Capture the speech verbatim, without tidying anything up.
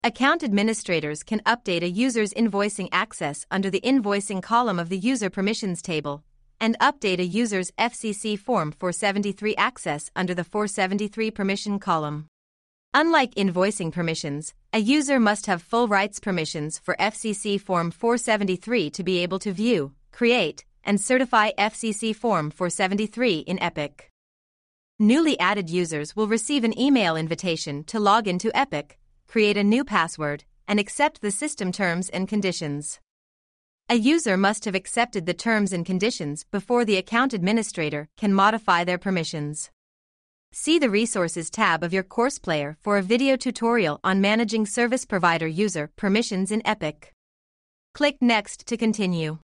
Account administrators can update a user's invoicing access under the invoicing column of the user permissions table, and update a user's F C C Form four seventy-three access under the four seventy-three permission column. Unlike invoicing permissions, a user must have full rights permissions for F C C Form four seventy-three to be able to view, create, and certify F C C Form four seventy-three in Epic. Newly added users will receive an email invitation to log into Epic, create a new password, and accept the system terms and conditions. A user must have accepted the terms and conditions before the account administrator can modify their permissions. See the Resources tab of your course player for a video tutorial on managing service provider user permissions in Epic. Click Next to continue.